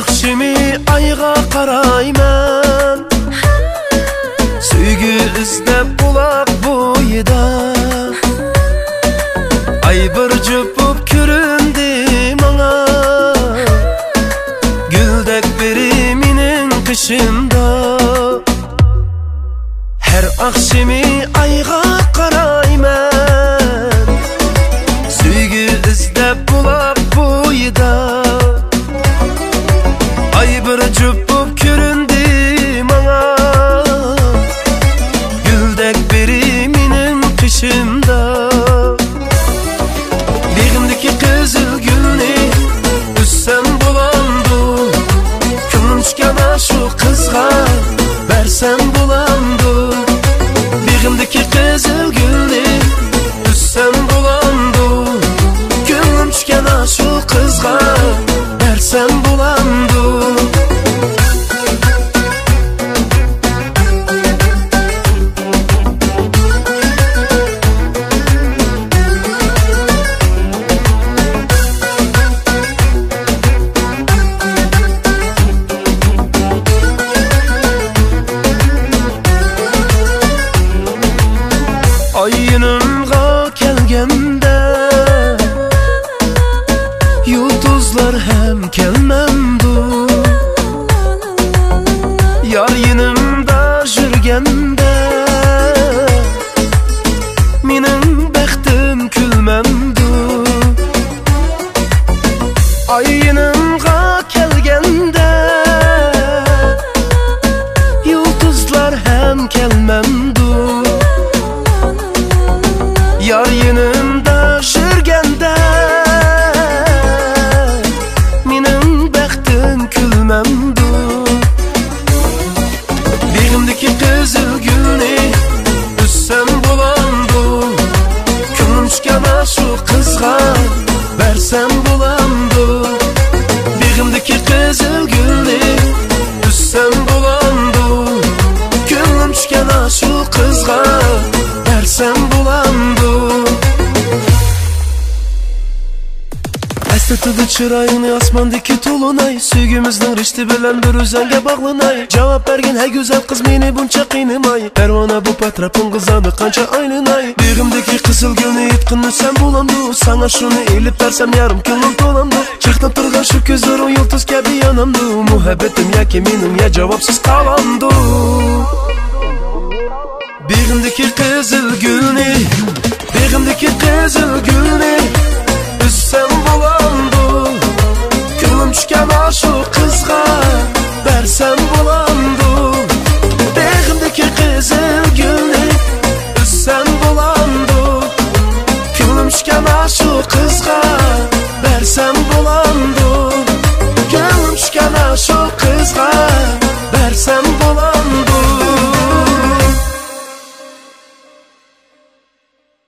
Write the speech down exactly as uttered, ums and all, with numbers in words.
akşamı ayga qarayman, Süygü izlep bulak boyida. Ay bir cüpüp köründü mana, Güldek beri minin kışımda. Her akşamı ayga qarayman, Süygü izlep bulak boyida. Ay bir cüpüp köründü mana, Güldek beri minin kışımda. Begimdeki kızıl gülni üssem bulandı, Könlüm düşken şu kızga versem bulandı. Begimdeki kızıl gülni üssem bulandı, Könlüm düşken şu kızga versem bulandı. Ayınımga kelgende yulduzlar hem kelmemdu. Yar yanımda jürgende minin bektim külmemdu. Ayınımga kelgende yulduzlar hem kelmemdu. Yar yanımda jürgende minin bektim külmemdu. Begimdeki kızıl gülni üssem bulandı, Könlüm düşken şu kızga versem bulandı. Begimdeki kızıl gülni üssem bulandı, Könlüm düşken şu kızga versem bulandı. Estetidi çırayını asmandaki tulunay, Süygümüzün rişti bilen bir özenge bağlanay. Cevap bergin hey güzel kız meni bunça qiynamay, Pervana bu patrapın kızanı kança aynınay. Begimdeki kızıl gülni itqinni sen bulandı, Sana şunu elip versem yarım könlüm dolandı. Çırtnap turgan şu gözlerin yıldız kabi yanamdı, Muhabbetim ya ki menin ya cevapsız kalandı. Begimdeki kızıl gülni, Begimdeki kızıl gülni üssem bulandı, Könlüm düşken şu kızga versem bulandı. Begimdeki kızıl gülni üssem bulandı, Könlüm düşken şu kızga versem